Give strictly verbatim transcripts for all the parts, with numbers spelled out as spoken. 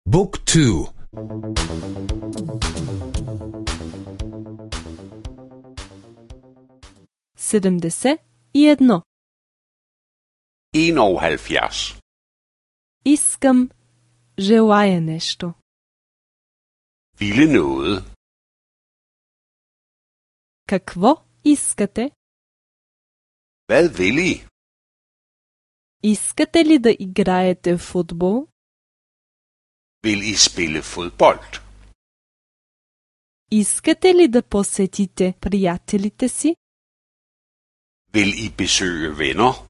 Book two. седемдесет и едно. enoghalvfjerds. Искам, желая нещо. Ville noget. Какво искате? Hvad vil I? Искате ли да играете в футбол? Vil I spille fodbold? Искате ли да посетите приятелите си? Vil I besøge venner?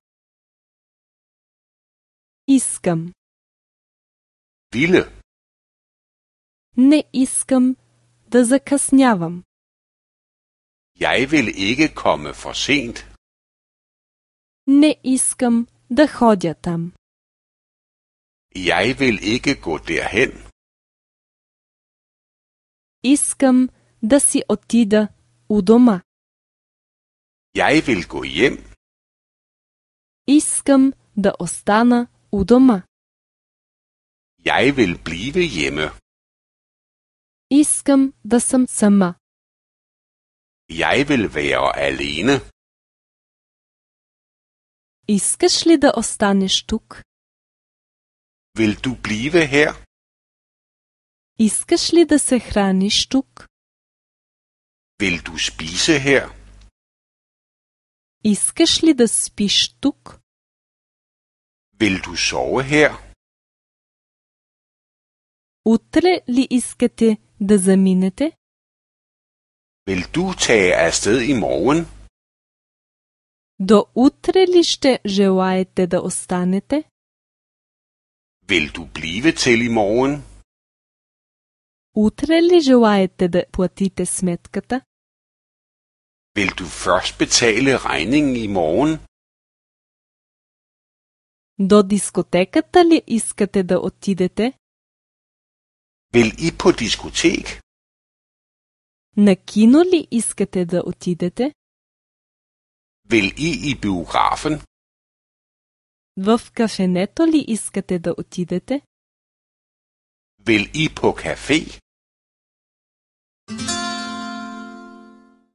Искам. Ville. Не искам да закъснявам. Jeg vil ikke komme for sent. Не искам да ходя там. Jeg vil ikke gå derhen. Искам да си отида у дома. Jeg vil gå hjem. Искам да остана у дома. Jeg vil blive hjemme. Искам да съм сама. Jeg vil være alene. Искаш ли да останеш тук? Vil du blive her? Искаш ли да се храниш тук? Vil du spise her? Искаш ли да спиш тук? Vil du sove her? Утре ли искате да заминете? Vil du tage afsted i morgen? До утре ли ще желаете да останете? Vil du blive til i morgen? Утре ли желаете да платите сметката? Vil du først betale regningen i morgen? До дискотеката ли искате да отидете? Vil I på diskotek? На кино ли искате да отидете? Vil I i biografen? В кафенето ли искате да отидете? Vil I på café?